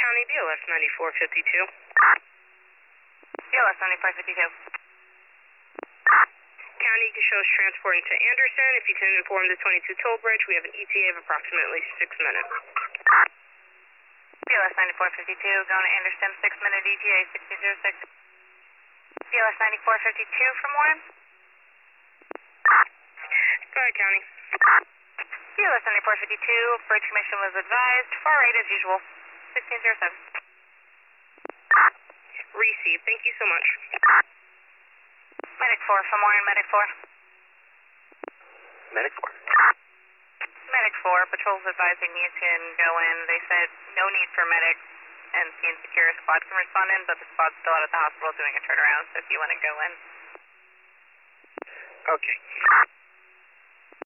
County, BLS 9452. BLS 9452. County shows transporting to Anderson. If you can inform the 22 toll bridge, we have an ETA of approximately 6 minutes. BLS 9452, going to Anderson, 6-minute ETA 6006. BLS 9452 from Warren. Go ahead, County. BLS 9452, bridge commission was advised, far right as usual, 1607. Receive. Thank you so much. Medic 4 from Warren, Medic 4. Medic 4. Medic 4, patrol's advising you can go in. They said no need for medic and Scene Secure squad can respond in, but the squad's still out at the hospital doing a turnaround, so if you want to go in. Okay.